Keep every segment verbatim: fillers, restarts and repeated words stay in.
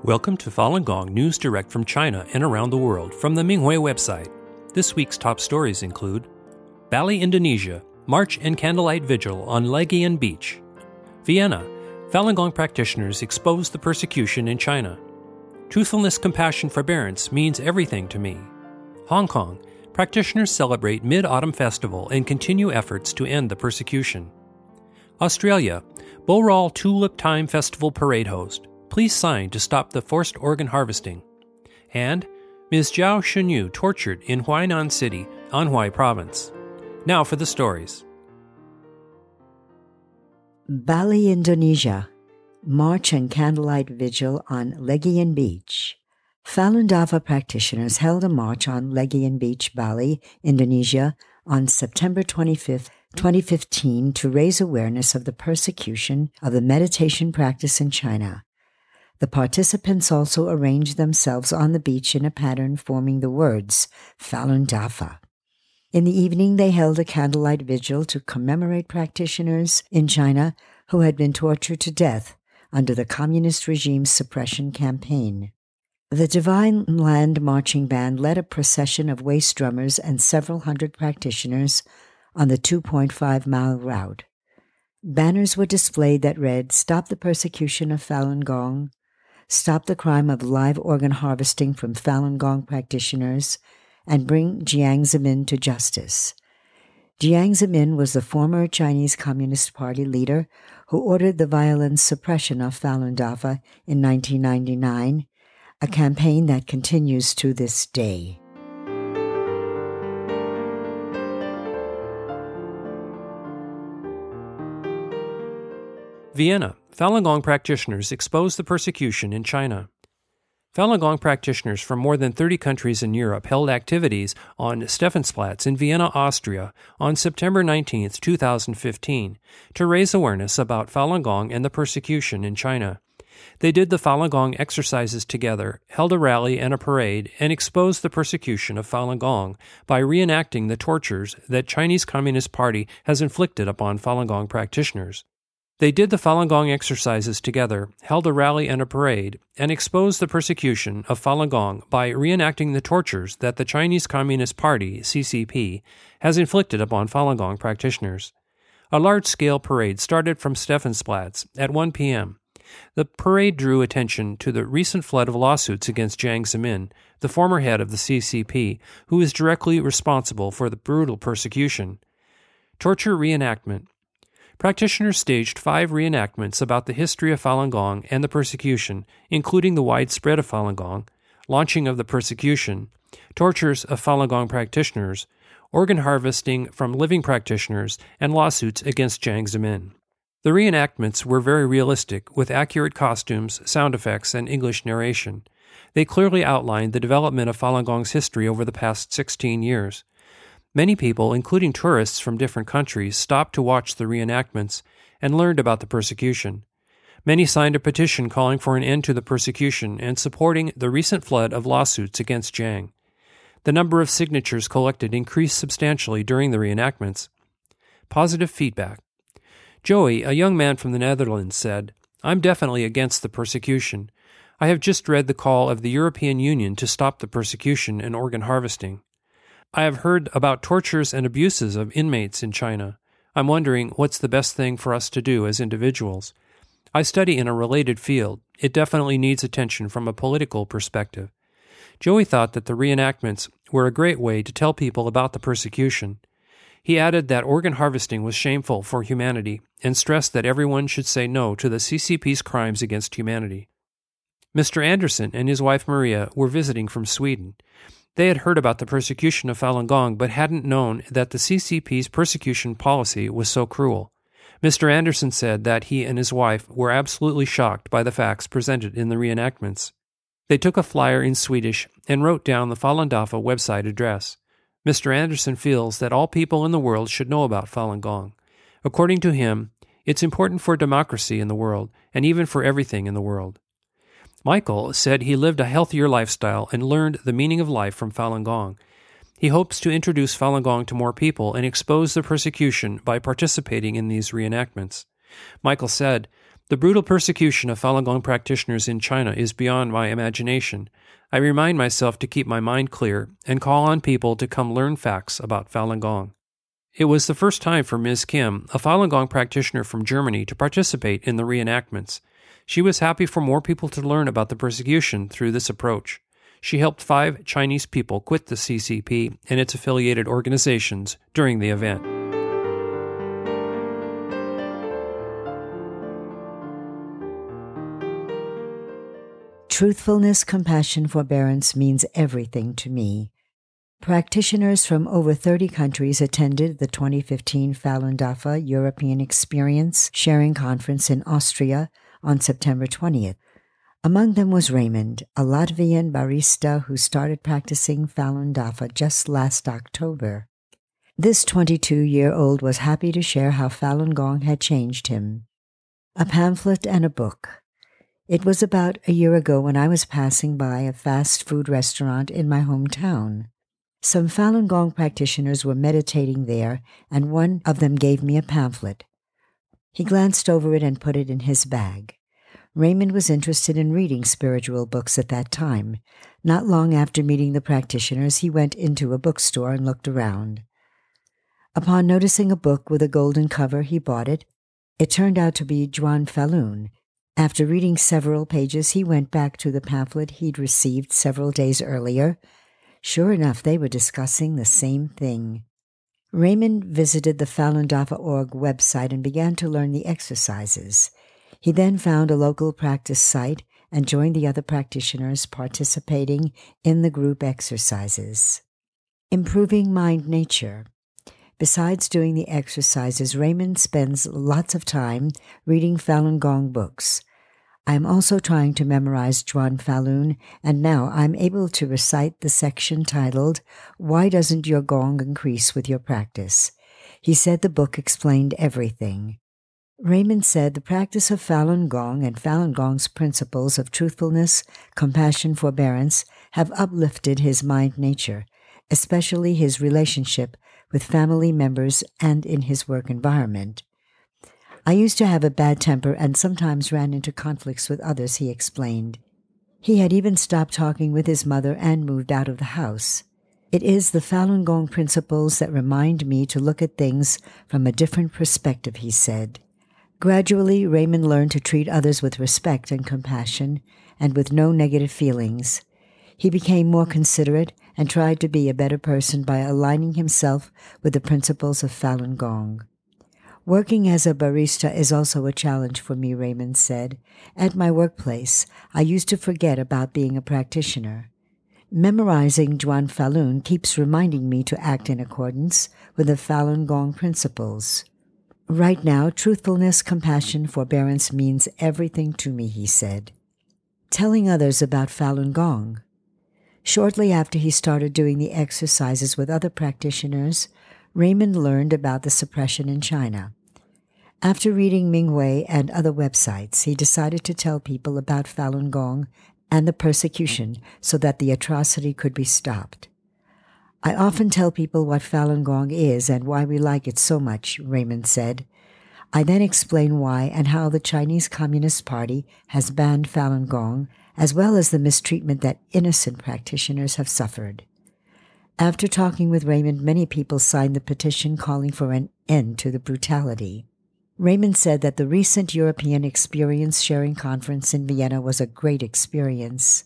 Welcome to Falun Gong News Direct from China and around the world from the Minghui website. This week's top stories include Bali, Indonesia, March and Candlelight Vigil on Legian Beach. Vienna, Falun Gong practitioners expose the persecution in China. Truthfulness, compassion, forbearance means everything to me. Hong Kong, practitioners celebrate Mid-Autumn Festival and continue efforts to end the persecution. Australia, Bowral Tulip Time Festival Parade host. Please sign to stop the forced organ harvesting. And Miz Zhao Shunyu tortured in Huainan City, Anhui Province. Now for the stories. Bali, Indonesia. March and Candlelight Vigil on Legian Beach. Falun Dafa practitioners held a march on Legian Beach, Bali, Indonesia, on September twenty-fifth, twenty fifteen to raise awareness of the persecution of the meditation practice in China. The participants also arranged themselves on the beach in a pattern forming the words Falun Dafa. In the evening, they held a candlelight vigil to commemorate practitioners in China who had been tortured to death under the communist regime's suppression campaign. The Divine Land Marching Band led a procession of waist drummers and several hundred practitioners on the two point five mile route. Banners were displayed that read, "Stop the persecution of Falun Gong," "Stop the crime of live organ harvesting from Falun Gong practitioners," and "Bring Jiang Zemin to justice." Jiang Zemin was the former Chinese Communist Party leader who ordered the violent suppression of Falun Dafa in nineteen ninety-nine, a campaign that continues to this day. Vienna, Falun Gong practitioners expose the persecution in China. Falun Gong practitioners from more than thirty countries in Europe held activities on Stephansplatz in Vienna, Austria, on September nineteenth, twenty fifteen, to raise awareness about Falun Gong and the persecution in China. They did the Falun Gong exercises together, held a rally and a parade, and exposed the persecution of Falun Gong by reenacting the tortures that Chinese Communist Party has inflicted upon Falun Gong practitioners. They did the Falun Gong exercises together, held a rally and a parade, and exposed the persecution of Falun Gong by reenacting the tortures that the Chinese Communist Party, C C P, has inflicted upon Falun Gong practitioners. A large-scale parade started from Stephansplatz at one p.m. The parade drew attention to the recent flood of lawsuits against Jiang Zemin, the former head of the C C P, who is directly responsible for the brutal persecution. Torture reenactment. Practitioners staged five reenactments about the history of Falun Gong and the persecution, including the widespread of Falun Gong, launching of the persecution, tortures of Falun Gong practitioners, organ harvesting from living practitioners, and lawsuits against Jiang Zemin. The reenactments were very realistic, with accurate costumes, sound effects, and English narration. They clearly outlined the development of Falun Gong's history over the past sixteen years. Many people, including tourists from different countries, stopped to watch the reenactments and learned about the persecution. Many signed a petition calling for an end to the persecution and supporting the recent flood of lawsuits against Jiang. The number of signatures collected increased substantially during the reenactments. Positive feedback. Joey, a young man from the Netherlands, said, "I'm definitely against the persecution. I have just read the call of the European Union to stop the persecution and organ harvesting. I have heard about tortures and abuses of inmates in China. I'm wondering what's the best thing for us to do as individuals. I study in a related field. It definitely needs attention from a political perspective." Joey thought that the reenactments were a great way to tell people about the persecution. He added that organ harvesting was shameful for humanity and stressed that everyone should say no to the C C P's crimes against humanity. Mister Anderson and his wife Maria were visiting from Sweden. They had heard about the persecution of Falun Gong but hadn't known that the C C P's persecution policy was so cruel. Mister Anderson said that he and his wife were absolutely shocked by the facts presented in the reenactments. They took a flyer in Swedish and wrote down the Falun Dafa website address. Mister Anderson feels that all people in the world should know about Falun Gong. According to him, it's important for democracy in the world and even for everything in the world. Michael said he lived a healthier lifestyle and learned the meaning of life from Falun Gong. He hopes to introduce Falun Gong to more people and expose the persecution by participating in these reenactments. Michael said, The brutal persecution of Falun Gong practitioners in China is beyond my imagination. I remind myself to keep my mind clear and call on people to come learn facts about Falun Gong. It was the first time for Miz Kim, a Falun Gong practitioner from Germany, to participate in the reenactments. She was happy for more people to learn about the persecution through this approach. She helped five Chinese people quit the C C P and its affiliated organizations during the event. Truthfulness, compassion, forbearance means everything to me. Practitioners from over thirty countries attended the twenty fifteen Falun Dafa European Experience Sharing Conference in Austria on September twentieth. Among them was Raymond, a Latvian barista who started practicing Falun Dafa just last October. This twenty-two-year-old was happy to share how Falun Gong had changed him. A pamphlet and a book. It was about a year ago when I was passing by a fast food restaurant in my hometown. Some Falun Gong practitioners were meditating there, and one of them gave me a pamphlet. He glanced over it and put it in his bag. Raymond was interested in reading spiritual books at that time. Not long after meeting the practitioners, he went into a bookstore and looked around. Upon noticing a book with a golden cover, he bought it. It turned out to be Zhuan Falun. After reading several pages, he went back to the pamphlet he'd received several days earlier. Sure enough, they were discussing the same thing. Raymond visited the Falun Dafa dot org website and began to learn the exercises. He then found a local practice site and joined the other practitioners participating in the group exercises. Improving mind nature. Besides doing the exercises, Raymond spends lots of time reading Falun Gong books. I am also trying to memorize Zhuan Falun, and now I'm able to recite the section titled, "Why Doesn't Your Gong Increase with Your Practice?" He said the book explained everything. Raymond said the practice of Falun Gong and Falun Gong's principles of truthfulness, compassion, forbearance have uplifted his mind nature, especially his relationship with family members and in his work environment. I used to have a bad temper and sometimes ran into conflicts with others, he explained. He had even stopped talking with his mother and moved out of the house. It is the Falun Gong principles that remind me to look at things from a different perspective, he said. Gradually, Raymond learned to treat others with respect and compassion and with no negative feelings. He became more considerate and tried to be a better person by aligning himself with the principles of Falun Gong. Working as a barista is also a challenge for me, Raymond said. At my workplace, I used to forget about being a practitioner. Memorizing Zhuan Falun keeps reminding me to act in accordance with the Falun Gong principles. Right now, truthfulness, compassion, forbearance means everything to me, he said. Telling others about Falun Gong. Shortly after he started doing the exercises with other practitioners, Raymond learned about the suppression in China. After reading Minghui and other websites, he decided to tell people about Falun Gong and the persecution so that the atrocity could be stopped. I often tell people what Falun Gong is and why we like it so much, Raymond said. I then explain why and how the Chinese Communist Party has banned Falun Gong, as well as the mistreatment that innocent practitioners have suffered. After talking with Raymond, many people signed the petition calling for an end to the brutality. Raymond said that the recent European Experience Sharing Conference in Vienna was a great experience.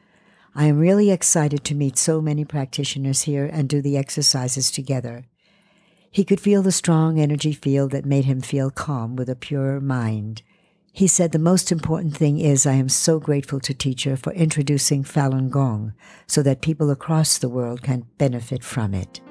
I am really excited to meet so many practitioners here and do the exercises together. He could feel the strong energy field that made him feel calm with a purer mind. He said the most important thing is I am so grateful to teacher for introducing Falun Gong so that people across the world can benefit from it.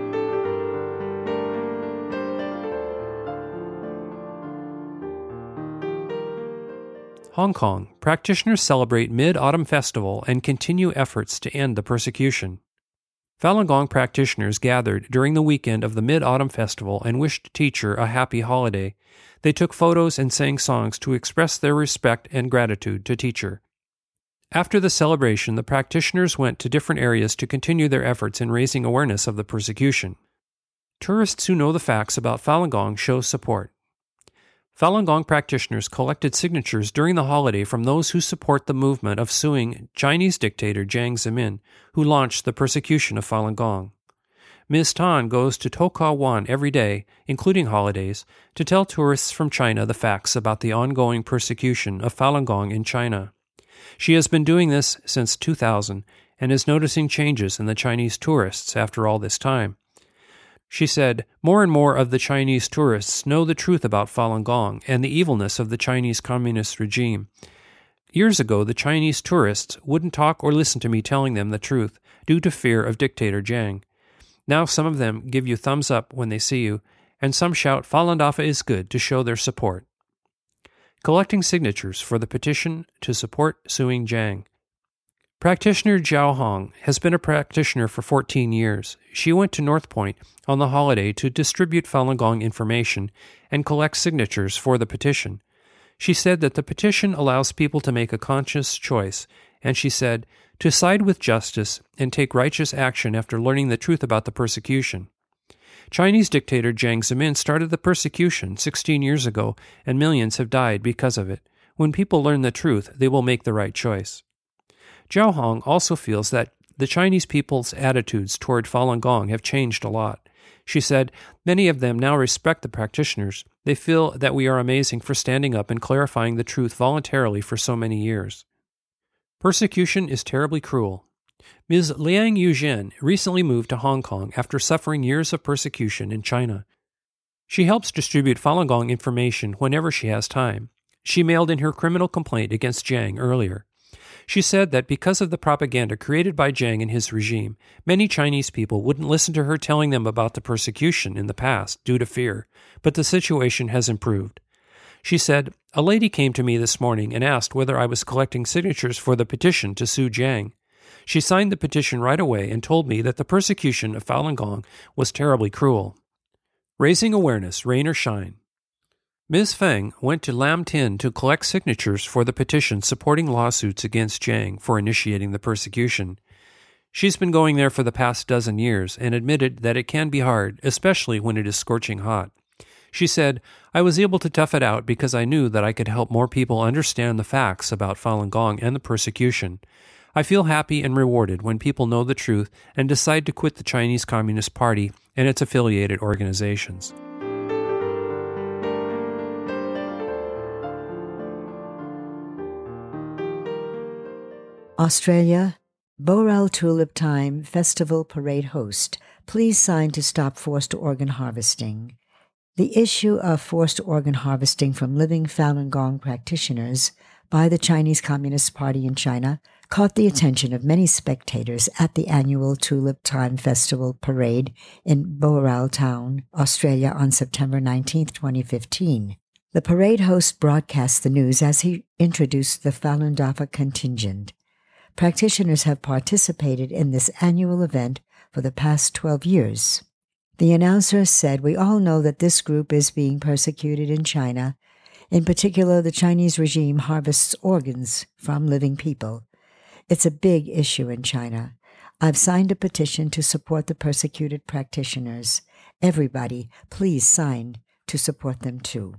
Hong Kong, practitioners celebrate Mid-Autumn Festival and continue efforts to end the persecution. Falun Gong practitioners gathered during the weekend of the Mid-Autumn Festival and wished teacher a happy holiday. They took photos and sang songs to express their respect and gratitude to teacher. After the celebration, the practitioners went to different areas to continue their efforts in raising awareness of the persecution. Tourists who know the facts about Falun Gong show support. Falun Gong practitioners collected signatures during the holiday from those who support the movement of suing Chinese dictator Jiang Zemin, who launched the persecution of Falun Gong. Miz Tan goes to To Ka Wan every day, including holidays, to tell tourists from China the facts about the ongoing persecution of Falun Gong in China. She has been doing this since two thousand and is noticing changes in the Chinese tourists after all this time. She said, "More and more of the Chinese tourists know the truth about Falun Gong and the evilness of the Chinese communist regime. Years ago, the Chinese tourists wouldn't talk or listen to me telling them the truth due to fear of dictator Jiang. Now some of them give you thumbs up when they see you, and some shout Falun Dafa is good to show their support." Collecting signatures for the petition to support suing Jiang. Practitioner Jiao Hong has been a practitioner for fourteen years. She went to North Point on the holiday to distribute Falun Gong information and collect signatures for the petition. She said that the petition allows people to make a conscious choice, and she said, to side with justice and take righteous action after learning the truth about the persecution. Chinese dictator Jiang Zemin started the persecution sixteen years ago, and millions have died because of it. When people learn the truth, they will make the right choice. Jiao Hong also feels that the Chinese people's attitudes toward Falun Gong have changed a lot. She said, "Many of them now respect the practitioners. They feel that we are amazing for standing up and clarifying the truth voluntarily for so many years." Persecution is terribly cruel. Miz Liang Yuzhen recently moved to Hong Kong after suffering years of persecution in China. She helps distribute Falun Gong information whenever she has time. She mailed in her criminal complaint against Jiang earlier. She said that because of the propaganda created by Jiang and his regime, many Chinese people wouldn't listen to her telling them about the persecution in the past due to fear, but the situation has improved. She said, "A lady came to me this morning and asked whether I was collecting signatures for the petition to sue Jiang. She signed the petition right away and told me that the persecution of Falun Gong was terribly cruel." Raising awareness, rain or shine. Miz Feng went to Lam Tin to collect signatures for the petition supporting lawsuits against Jiang for initiating the persecution. She's been going there for the past dozen years and admitted that it can be hard, especially when it is scorching hot. She said, "I was able to tough it out because I knew that I could help more people understand the facts about Falun Gong and the persecution. I feel happy and rewarded when people know the truth and decide to quit the Chinese Communist Party and its affiliated organizations." Australia, Boral Tulip Time Festival Parade host, please sign to stop forced organ harvesting. The issue of forced organ harvesting from living Falun Gong practitioners by the Chinese Communist Party in China caught the attention of many spectators at the annual Tulip Time Festival Parade in Boral Town, Australia on September nineteenth, twenty fifteen. The parade host broadcast the news as he introduced the Falun Dafa contingent. Practitioners have participated in this annual event for the past twelve years. The announcer said, "We all know that this group is being persecuted in China. In particular, the Chinese regime harvests organs from living people. It's a big issue in China. I've signed a petition to support the persecuted practitioners. Everybody, please sign to support them too."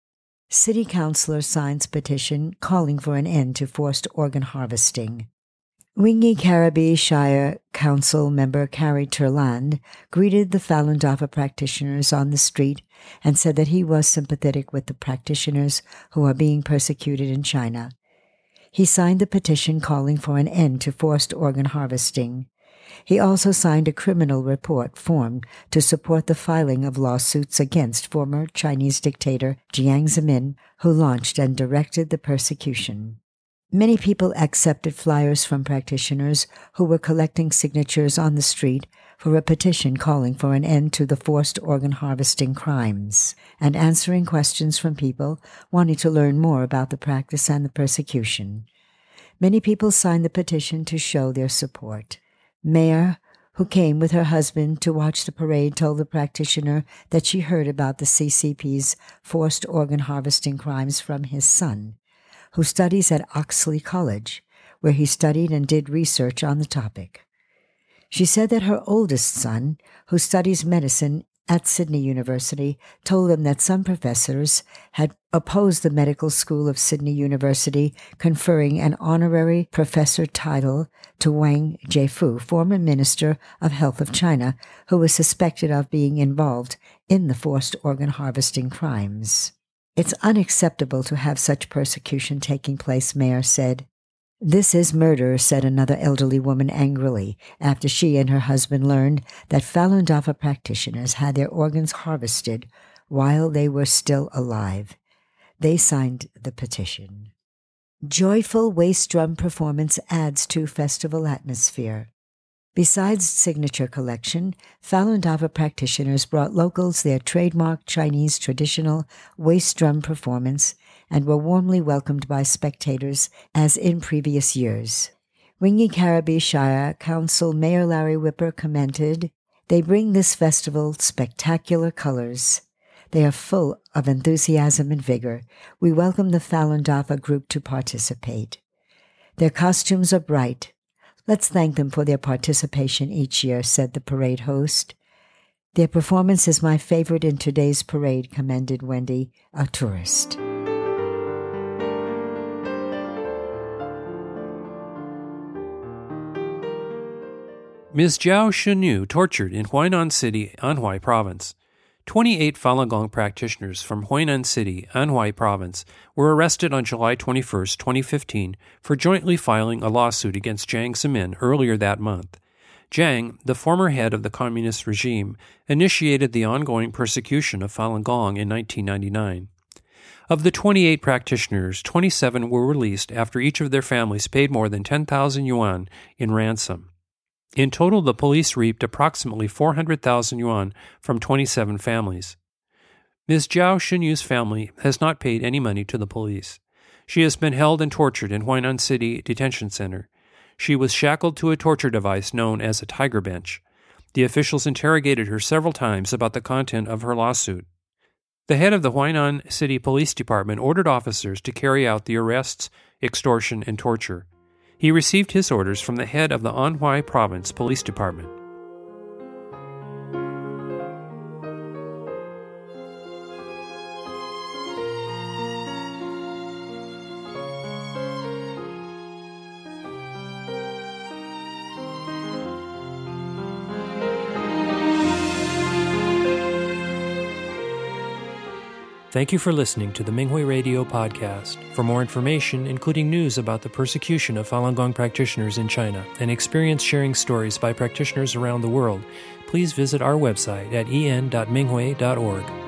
City councillor signs petition calling for an end to forced organ harvesting. Wingi Caribbee Shire Council member Carrie Turland greeted the Falun Dafa practitioners on the street and said that he was sympathetic with the practitioners who are being persecuted in China. He signed the petition calling for an end to forced organ harvesting. He also signed a criminal report form to support the filing of lawsuits against former Chinese dictator Jiang Zemin, who launched and directed the persecution. Many people accepted flyers from practitioners who were collecting signatures on the street for a petition calling for an end to the forced organ harvesting crimes and answering questions from people wanting to learn more about the practice and the persecution. Many people signed the petition to show their support. Mayor, who came with her husband to watch the parade, told the practitioner that she heard about the C C P's forced organ harvesting crimes from his son, who studies at Oxley College, where he studied and did research on the topic. She said that her oldest son, who studies medicine at Sydney University told them that some professors had opposed the medical school of Sydney University conferring an honorary professor title to Wang Jiefu, former Minister of Health of China, who was suspected of being involved in the forced organ harvesting crimes. It's unacceptable to have such persecution taking place, Mayer said. This is murder, said another elderly woman angrily, after she and her husband learned that Falun Dafa practitioners had their organs harvested while they were still alive. They signed the petition. Joyful waist drum performance adds to festival atmosphere. Besides signature collection, Falun Dafa practitioners brought locals their trademark Chinese traditional waist drum performance and were warmly welcomed by spectators as in previous years. Wingy Carriby Shire Council Mayor Larry Whipper commented, "They bring this festival spectacular colors. They are full of enthusiasm and vigor. We welcome the Falun Dafa group to participate. Their costumes are bright. Let's thank them for their participation each year," said the parade host. "Their performance is my favorite in today's parade," commended Wendy, a tourist. Miz Jiao Shenyu tortured in Huainan City, Anhui Province. twenty-eight Falun Gong practitioners from Huainan City, Anhui Province, were arrested on July twenty-first, twenty fifteen, for jointly filing a lawsuit against Jiang Zemin earlier that month. Jiang, the former head of the communist regime, initiated the ongoing persecution of Falun Gong in nineteen ninety-nine. Of the twenty-eight practitioners, twenty-seven were released after each of their families paid more than ten thousand yuan in ransom. In total, the police reaped approximately four hundred thousand yuan from twenty-seven families. Miz Jiao Shenyu's family has not paid any money to the police. She has been held and tortured in Huainan City Detention Center. She was shackled to a torture device known as a tiger bench. The officials interrogated her several times about the content of her lawsuit. The head of the Huainan City Police Department ordered officers to carry out the arrests, extortion, and torture. He received his orders from the head of the Anhui Province Police Department. Thank you for listening to the Minghui Radio podcast. For more information, including news about the persecution of Falun Gong practitioners in China and experience-sharing stories by practitioners around the world, please visit our website at en dot minghui dot org.